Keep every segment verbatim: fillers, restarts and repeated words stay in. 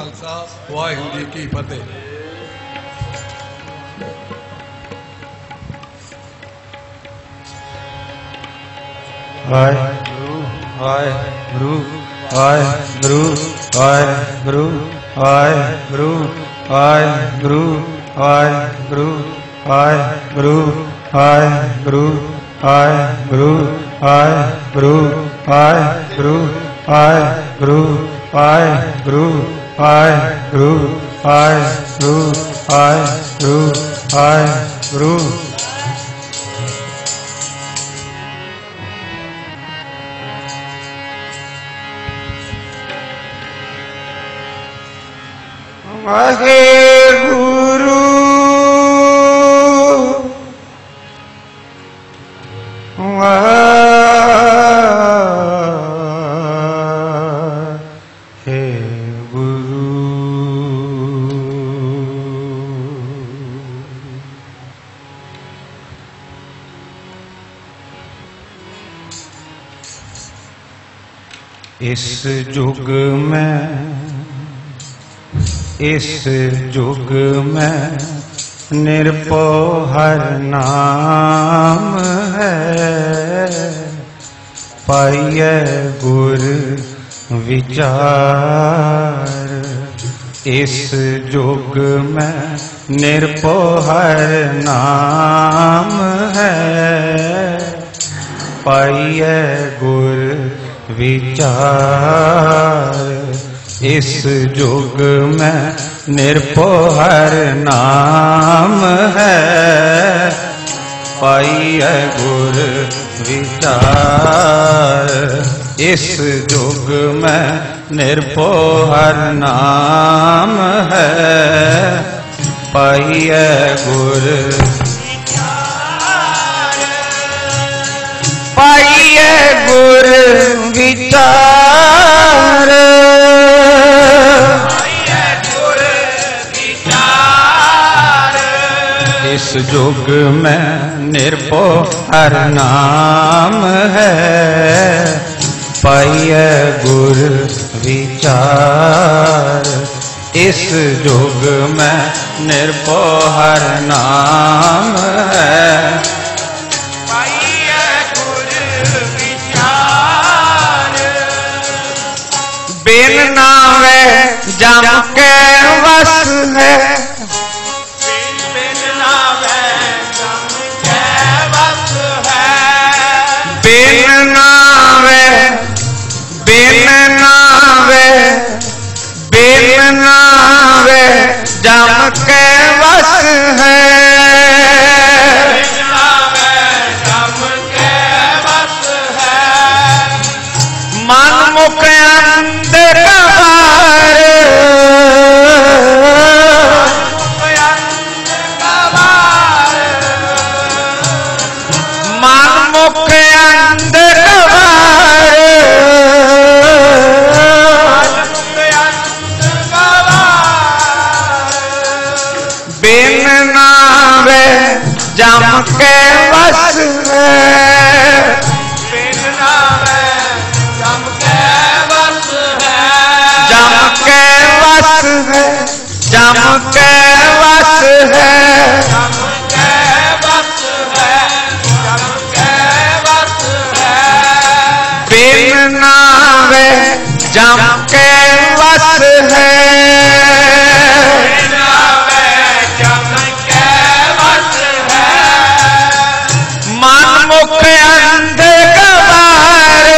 खालसा वाहिगुरू जी की फतेह। वाहिगुरू वाहिगुरू वाहिगुरू वाहिगुरू वाहिगुरू वाहिगुरू वाहिगुरू वाहिगुरू वाहिगुरू वाहिगुरू वाहिगुरू वाहिगुरू वाहिगुरू वाहिगुरू वाहिगुरू वाहिगुरू वाहिगुरू वाहिगुरू वाहिगुरू इस जुग में इस जुग में निरपोहर नाम है, पाइये गुर विचार। इस जुग में निरपोहर नाम है, पाइये गुर विचार। इस जुग में निरपोहर नाम है, पाइये गुर विचार। इस जुग में निरपोहर नाम है, पाइये गुर विचार। पाइये गुर विचार। इस जुग में निरपोहर नाम है, पाइये गुर विचार। इस जुग में निरपोहर नाम है, पाइये गुर विचार। बिन नावे जम के वस है, बिन नावे बिन नावे बिन नावे जम के वस है, बिन नावे जम के वस है। मन मुख अंदर बार, मन मुख अंदर बिन नावे जम के वस है, बिन नावे जम के वस है। जम के वस है, जम के वस है, जम के वस है, जम के वस है। बिन नावे जम के वस है, मुख अंध गवार।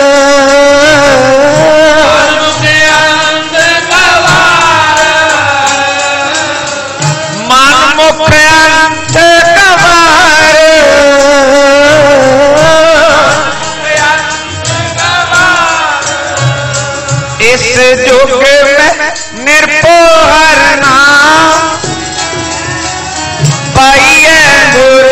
मुख अंध गवार। मन मुख अंध गवार। इस जुग में निरपोहर नाम, पाइये गुर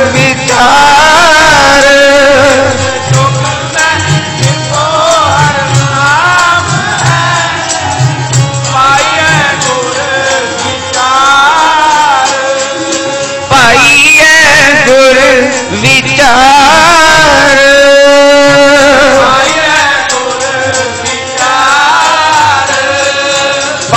विचार। जुग में निरपोहर नाम है, पाइये गुर विचार। पाइये गुर विचार। पाइये गुर विचार।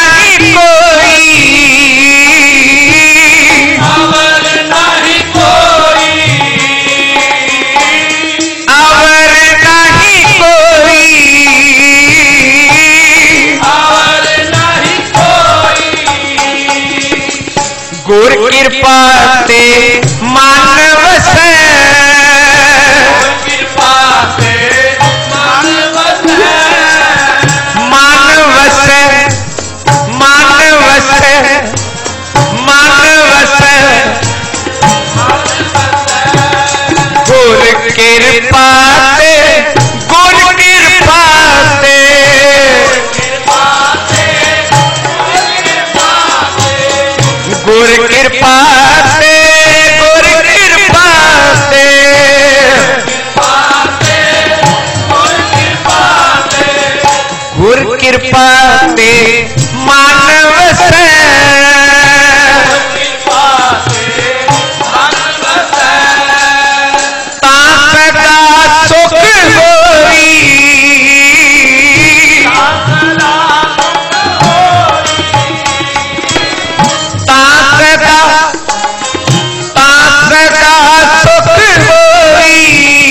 कृपा से गुर कृपा से गुर कृपा से गुर कृपा से गुर कृपा से मानव से ताकदा सुख होई ताकदा ताकदा सुख होई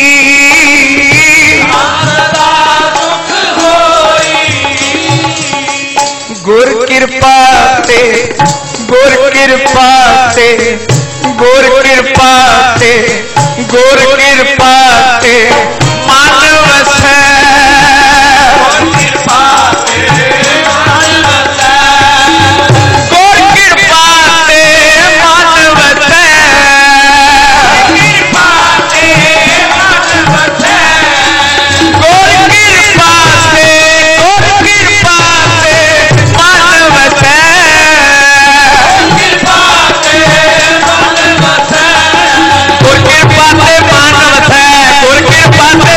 गुर कृपा से गुर कृपा से गुर कृपा से गुर कृपा से मानव से गुर कृपा से मानव से गुर कृपा से गुर कृपा से मानव से गुर कृपा से मानव है गुर कृपा से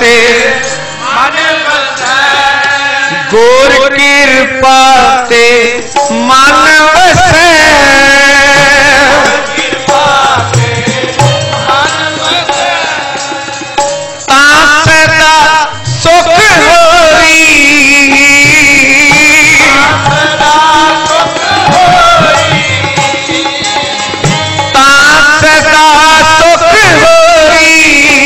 ते मन बसै गुर कृपा ते मन वसै कृपा ते मन बसै तां सदा सुख होई सदा सुख होई तां सदा सुख होई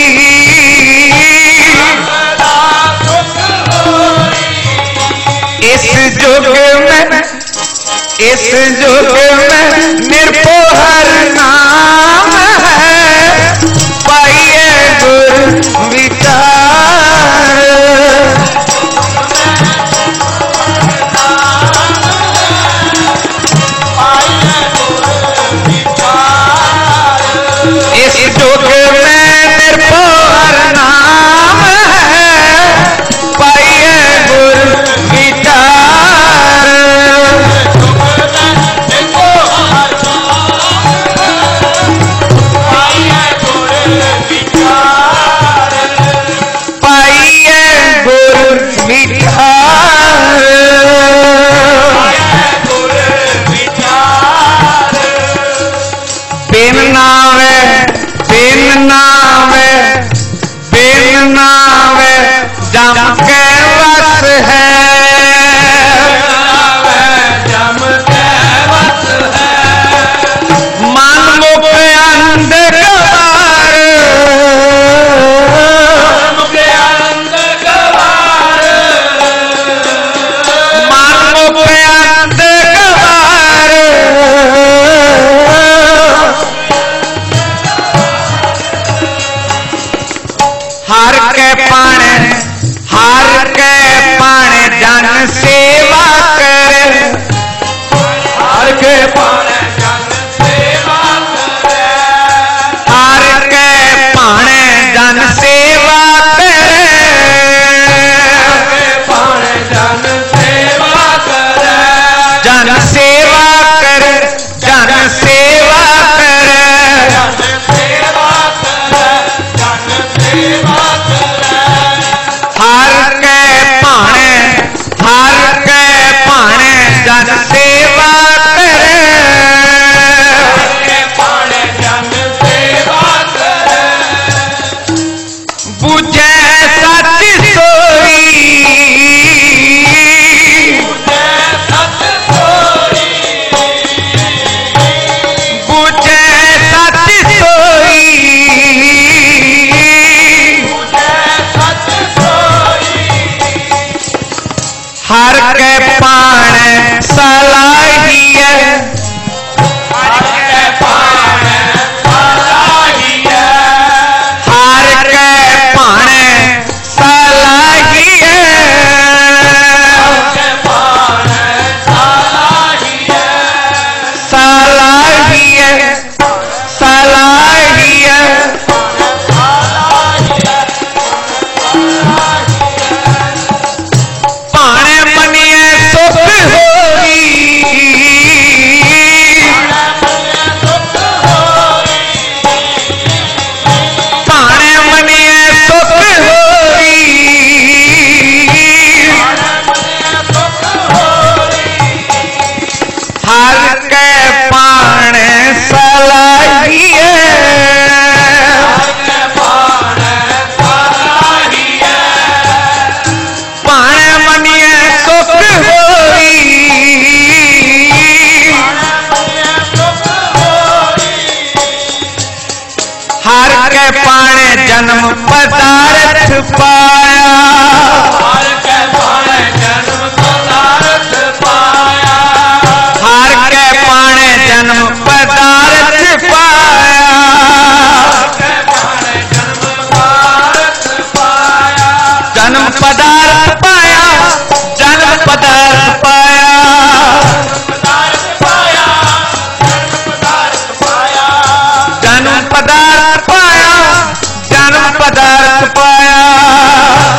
सदा सुख होई इस युग में इस युग में निर्भर नाम है पाइए गुर विचार इस युग में निर्भर नाम है पाइए गुर विचार पाइए गुर विचार बिन नावे बिन नावे बिन नावे जम के वस है मन मुख अंधकार मन मुख अंधकार हर के पाने हर के पाने जन सेवा करे हर के पाने जन सेवा करे हर के पाने जन सेवा करे हर के पाने जन सेवा करे जन सेवा करे जन सेवा करे जन सेवा करे जन सेवा करे हर के पाने हर के पाने जन सेवा करे हर के पाने जन सेवा करे बुझे सच सोई जय सत सोई बुझे सच सोई जय सत सोई हर के पाने सलाहिए हर के पाने सलाहिए हर के पाने सलाहिए हर के पाने सलाहिए सलाहिए सलाहिए पाने मनिए सुख होई पाने मनिए सुख होई हर के पाने सलाहिए पाने मनिए सुख होई हर के पाने जन्म पदार्थ पाया हर के पाने जन्म पदार्थ पाया हर के पाने जन्म पदार्थ पाया के पाने जन्म पदार्थ पाया जन्म पदार्थ पाया जन्म पदार्थ पाया पदार्थ पाया जन्म पदार्थ पाया जन्म पदार्थ पाया जन्म पदार्थ पाया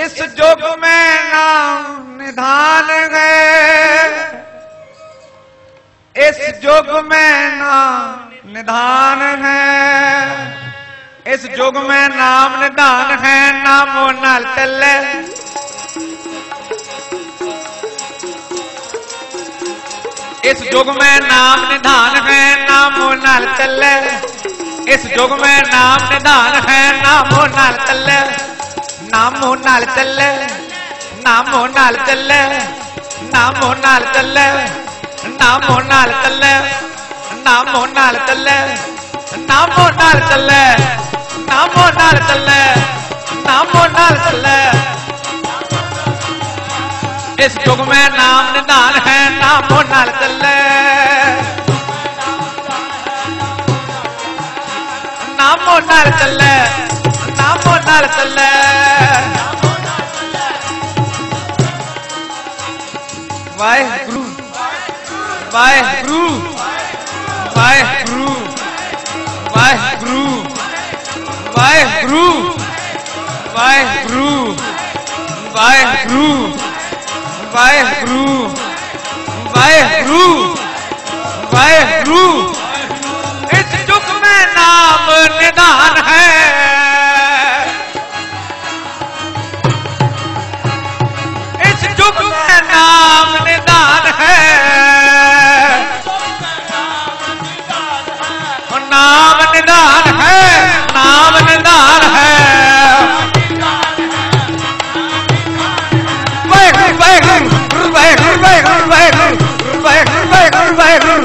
इस जुग में नाम निधान है, इस जुग में नाम निधान है, इस जुग में नाम निधान है, नामो नाल चले। इस जुग में नाम निधान है, नामो नाल चले, इस जुग में नाम निधान है, नामो नाल चले, नामो नाल चले, नामो नाल चले, नामो नाल चले, नामो नाल चले, नामो नाल चले, नामो नाल चले, नामो नाल चले, नामो नाल चले। इस युग में नाम निधान है, नामो नाल चले, नामो नाल चले, नामो नाल चले। वाहेगुरु वाहेगुरु वाहेगुरु वाहेगुरु वाहेगुरु वाहेगुरु वाहेगुरु वाहेगुरु वाहेगुरु वाहेगुरु। इस युग में नाम निधान है, इस युग में नाम निधान है, नाम निधान है, नाम निधान है। वाहेगुरु वाहेगुरु वाहेगुरु वाहेगुरु वाहेगुरु वाहेगुरु वाहेगुरु वाहेगुरु।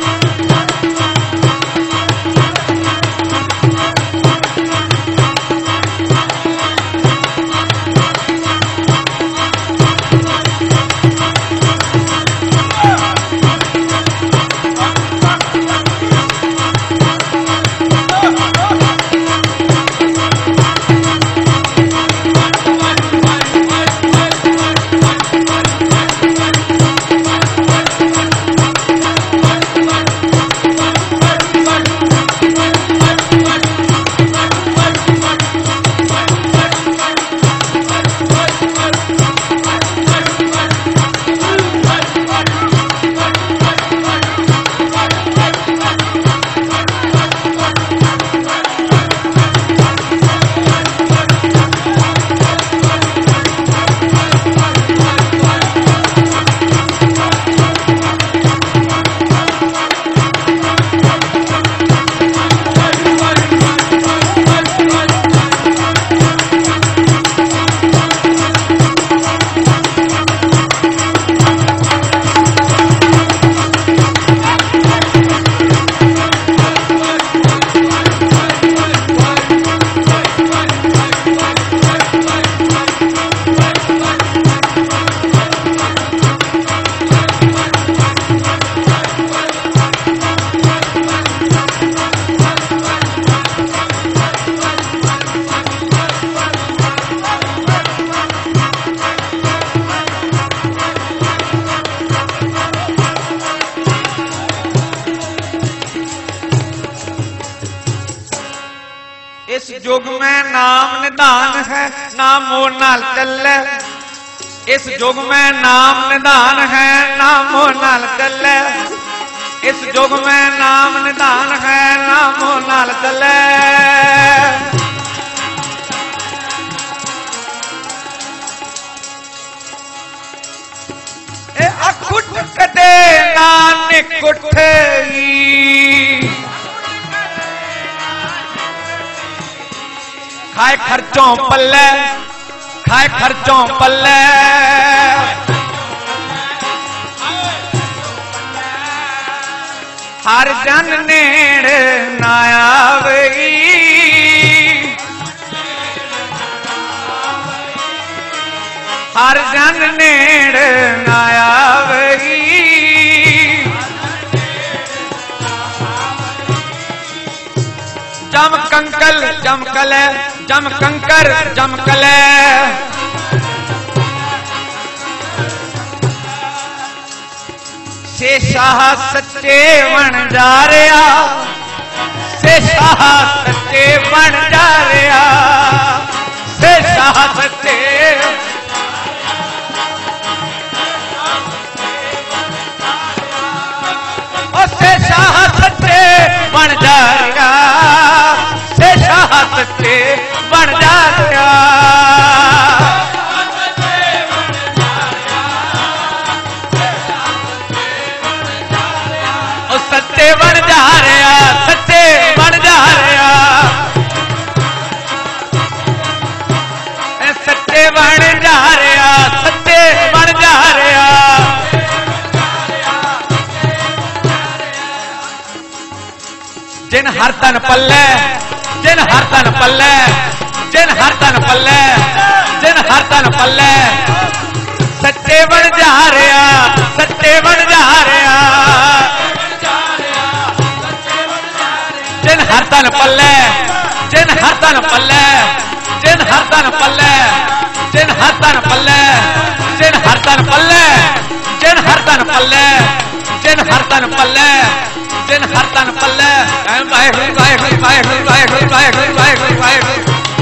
इस युग में नाम निधान है, नामो नाल चले, इस युग में नाम निधान है, नामो नाल चले, इस युग में नाम निधान है, नामो नाल चले। ए अखुट कटे नानक उठई, खाए खर्चों पल्ले, खाए खर्चों पल्ले, हर जन नेड़ ना आवेगी, हर जन नेड़ ना आवेगी। जम कंकल जम कले, जम कंकर जम कले, से शाह सच्चे बन जा रहा, से शाह सच्चे बन जा रहा, से शाह सच्चे बन जा रहा, से शाह सच्चे बन जा रहा, सच्चे बन जा रहा, सच्चे बन जा रहा, सच्चे बन जा रहा, सच्चे बन जा रहा। जिन हर तन पल्ले, जिन हर तन पल्ले, जिन हर तन पल्ले, जिन हर तन पल्ले, सच्चे बन जा रहा, सच्चे बन जा रहा, जिन हर तन पल्ले, जिन हर तन पल्ले, जिन हर तन पल्ले, जिन हर तन पल्ले, जिन हर तन पल्ले, जिन हर तन पल्ले, जिन हर तन पल्ले, जिन हर तन पल्ले, वाहेगुरू वाहेगुरू वाहेगुरू वाहेगुरू वाहेगुरू वाहेगुरू वाहेगुरू।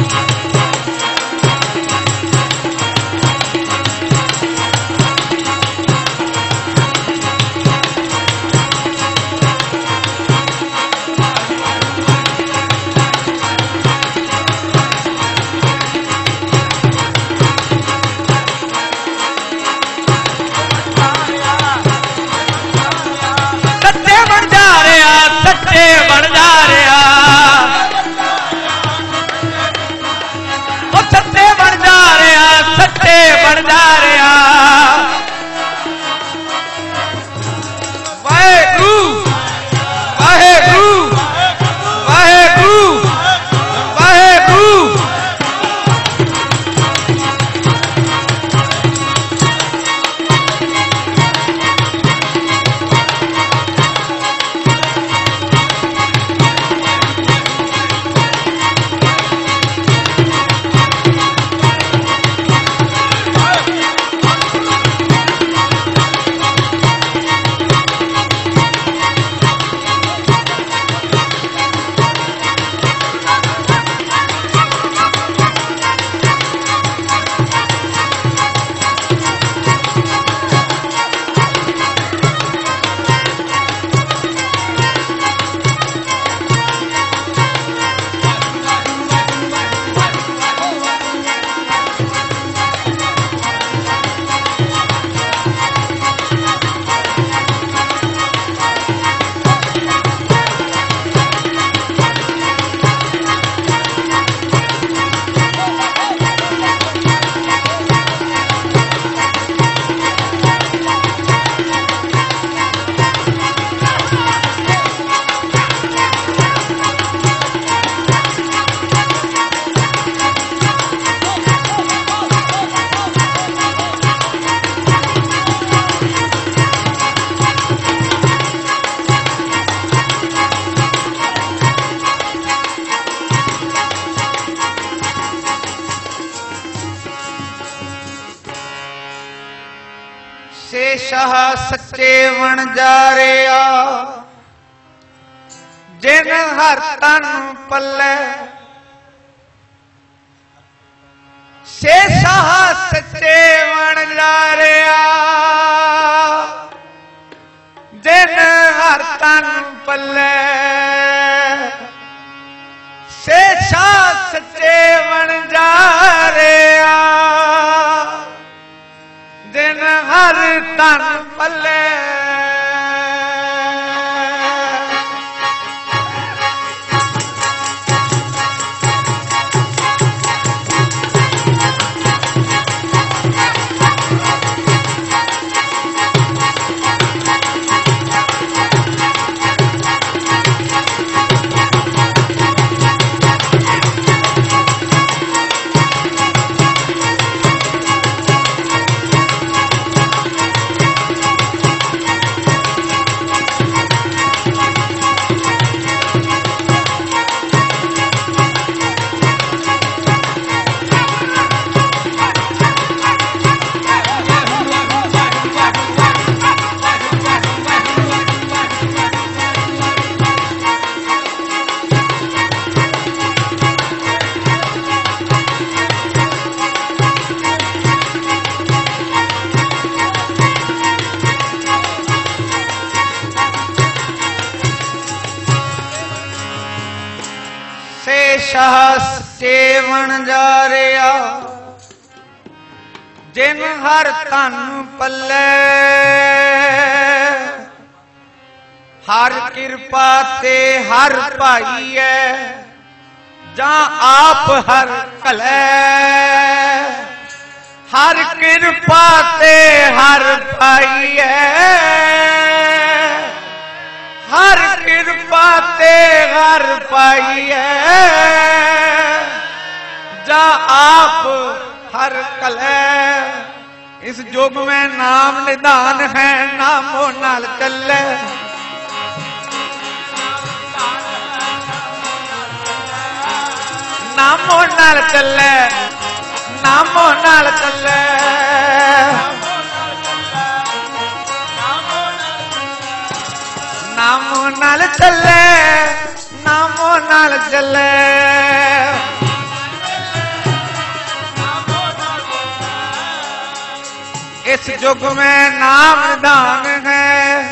सच्चे बन जा रहा, ओ सच्चे बन जा रहा, सच्चे बन जा रहा। वाहेगुरू वाहेगुरू वाहेगुरू वाहेगुरू। से शाह सच्चे बन जा रहा, जिन हर तन पल्ले, से शाह सच्चे बन जा रहा, जिन हर तन पल्ले, से शाह सच्चे बन जा रहा, जिन हर तन पल्ले। ਸੇਵਣ ਜਾ ਰਿਆ ਜਿਨ ਹਰ ਤਨ ਪੱਲੇ ਹਰ ਕਿਰਪਾ ਤੇ ਹਰ ਭਾਈਐ ਜਾਂ ਆਪ ਹਰ ਕਲੈ हर कृपा ते हर पाइए हर कृपा ते हर पाइए जा आप हर कले इस युग में नाम निधान है नामो नाल चले नामो नाल चले नामो नाल चले नामो नाल चले नामो नाल चले इस युग में नाम निधान है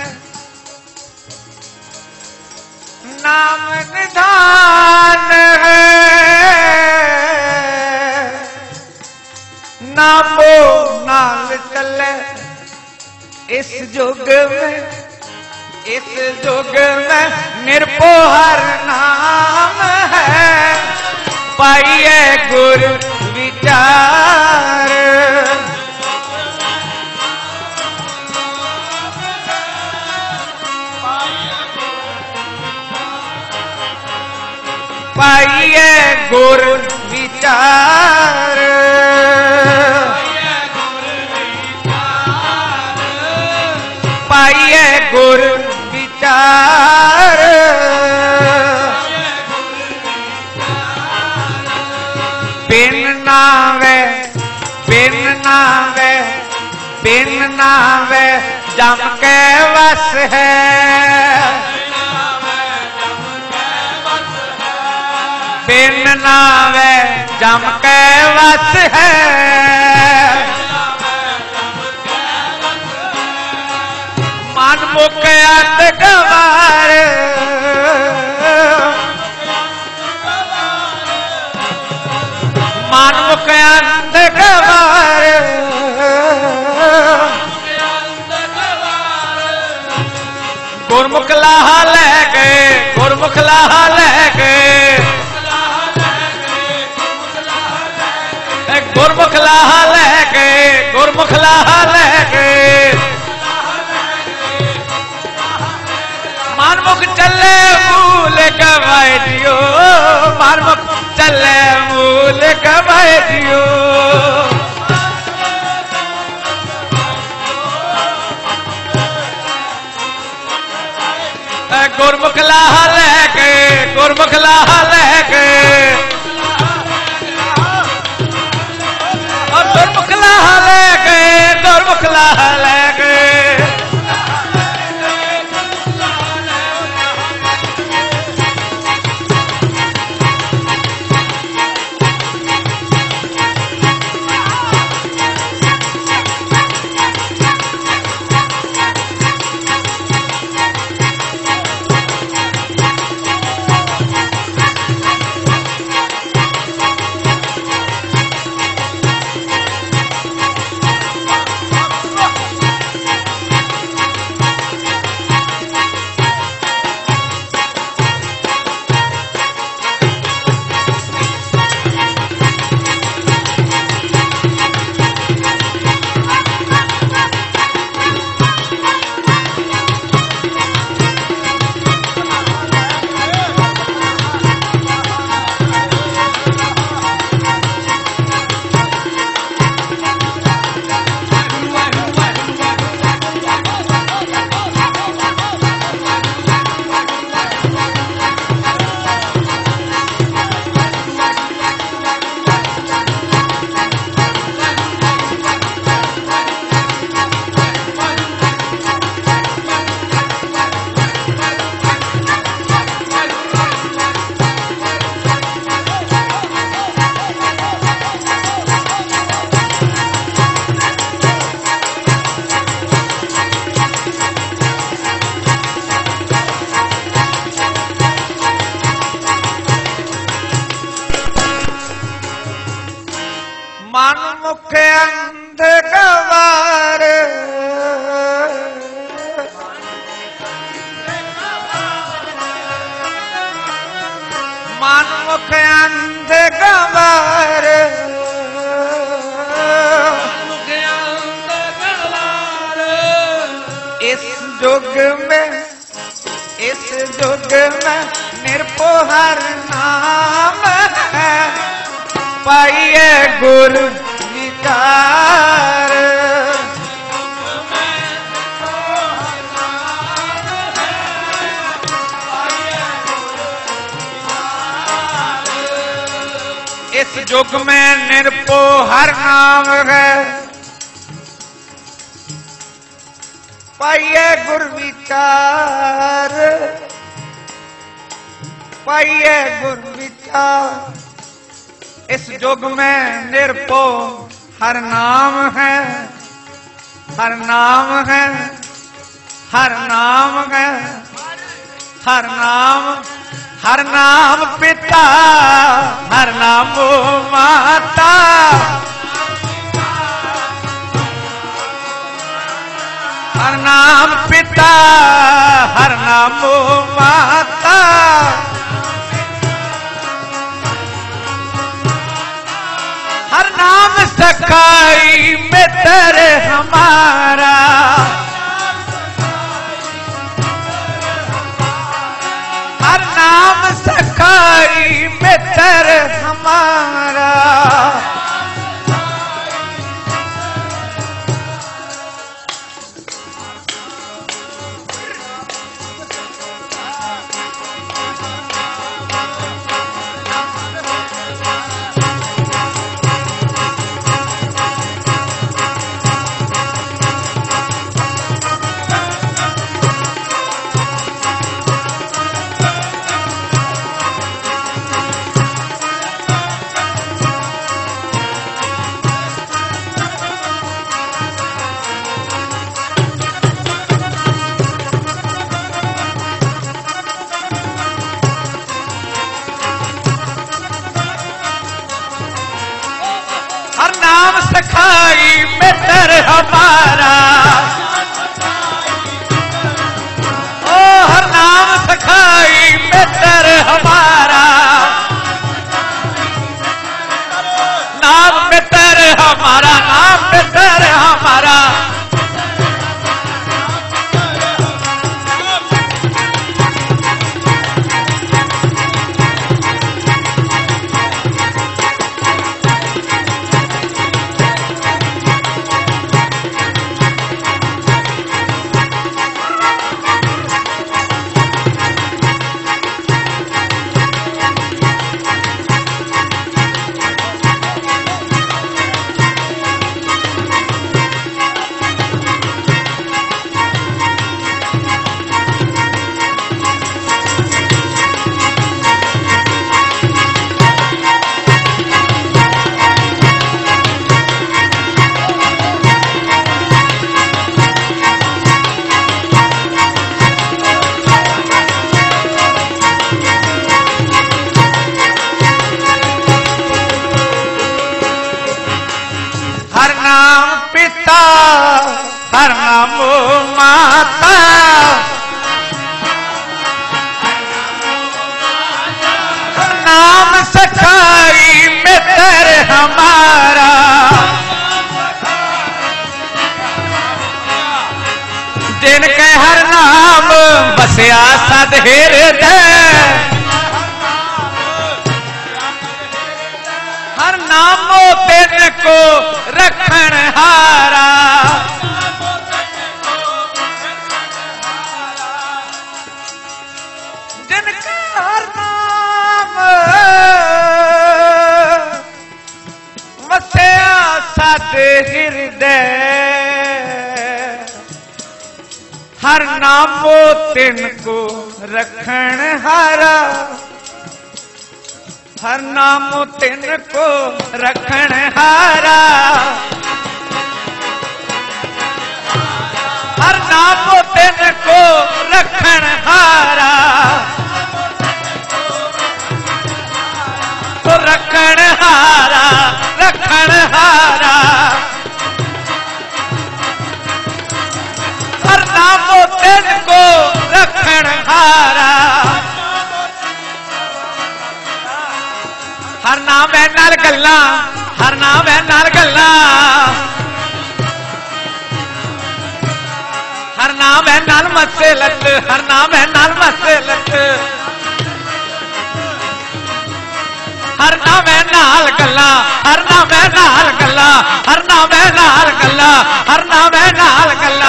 नाम निधान है नामो नाल चले इस युग में इस युग में निरपो हर नाम है पाइए गुर विचार पाइए गुर विचार पाइए गुर विचार बिन नावे बिन नावे बिन नावे जम के वस है बिन नावे जम के वस है मन मुकत गवार मन मुकत गवार गुरमुख लाहा ले गए गुरमुख लाहा ले गए गुरमुख लाहा ले गए गुरमुख लाहा ले गए मानमुख चले मूल गवाए दियो मानमुख चले मूल गवाए दियो गुरमुख लाहा ले गए गुरमुख लाहा ले गए और गुरमुख लाहा ले गए गुरमुख लाहा ले गए मनमुख अंध गंवार इस युग में इस युग में निरपोहर नाम है पाइए गुरु विचार इस युग में निरपोहर नाम है पाइए गुरु विचार पाइए गुरु विचार इस युग में निरपो हर नाम है हर नाम है हर नाम है हर नाम हर नाम पिता हर नाम माता हर नाम पिता हर नाम माता हर नाम सखाई मित्र हमारा हर नाम सखाई मित्र हमारा सखाई मित्र हमारा ओ हर नाम सखाई मित्र हमारा नाम मित्र हमारा नाम मित्र हमारा हर नाम माता हर नाम सखाई मित्र हमारा जिनके हर नाम बसिया सद हृदय हर नामो तिन को रखण हारा जिनका हर नाम बसिया सद हृदय हर नामो तिन को रखण हारा हर नाम तिन को रखण हारा हर नाम तिन को रखण हारा तो रखण हारा रखण हारा हर नाम तिन को रखण हारा हर नाम है नाल गल्ला, हर नाम है नाल गल्ला, हर नाम है नाल मसे लट, हर नाम है नाल मसे लट, हर नाम है नाल गल्ला, हर नाम है नाल गल्ला, हर नाम है नाल गल्ला, हर नाम है नाल गल्ला।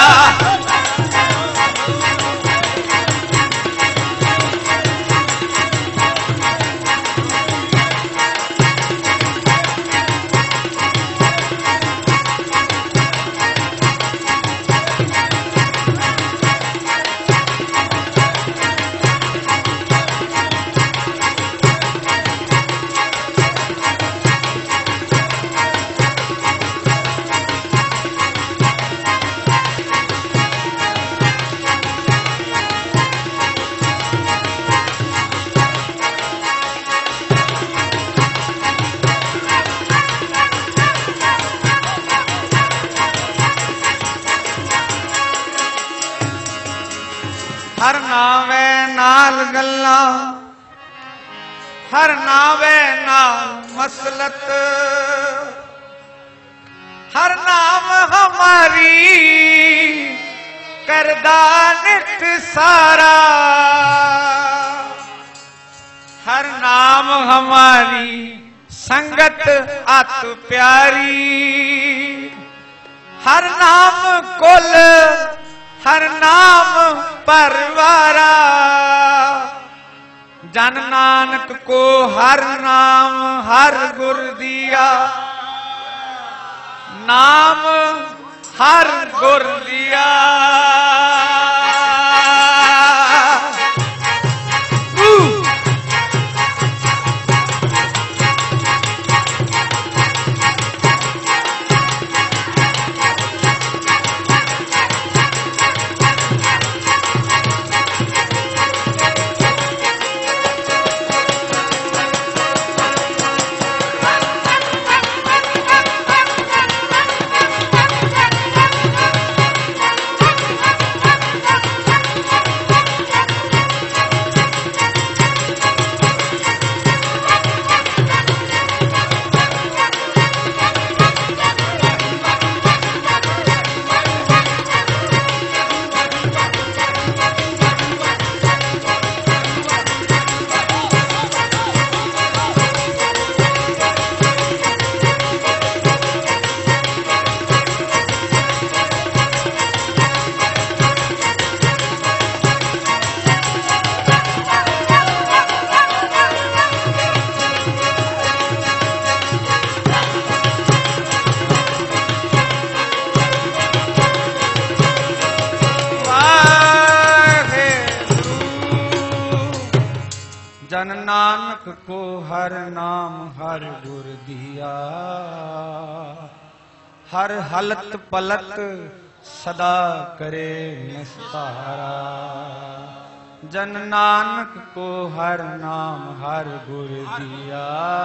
हर नावे नाल गल्ला, हर नावे नाल मसलत, हर नाम हमारी करदा नित सारा, हर नाम हमारी संगत अत प्यारी, हर नाम कुल, हर नाम परवारा, जन नानक को हर नाम हर गुर दिया, नाम हर गुर दिया। जन नानक को हर नाम हर गुर दिया, हर हलत पलत सदा करे निस्तारा। जन नानक को हर नाम हर गुर दिया,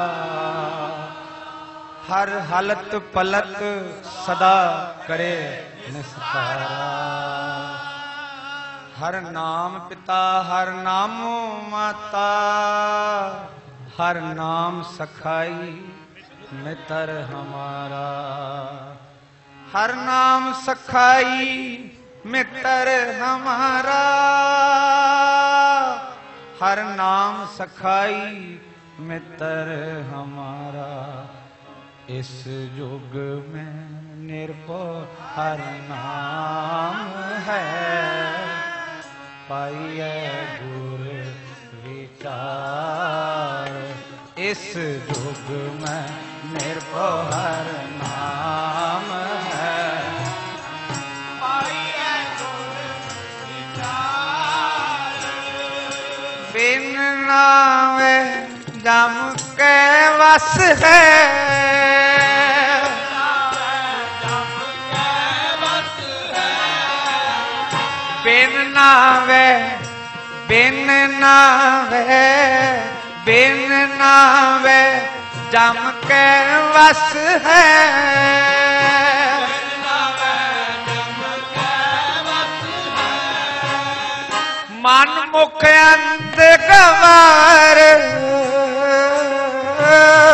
हर हलत पलत सदा करे निस्तारा। हर नाम पिता हर नामो माता, हर नाम सखाई मित्र हमारा। हर नाम सखाई मित्र हमारा, हर नाम सखाई मित्र हमारा। इस युग में निर्भय हर नाम है, पाइए गुर विचार। इस युग में निर्भय हर नाम है, पाइए गुर विचार। बिन नावे जम के वस है, बिन नावे बिन नावे बिन नावे जम के वस है। मन मुख अंत गवार,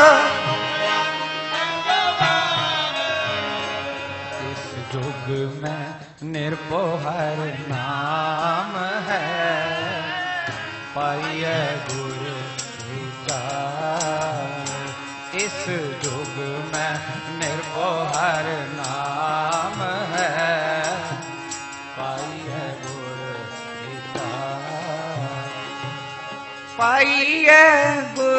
इस जुग में निर्भो हर नाम है, पाई है गुर विचार, पाई है गुर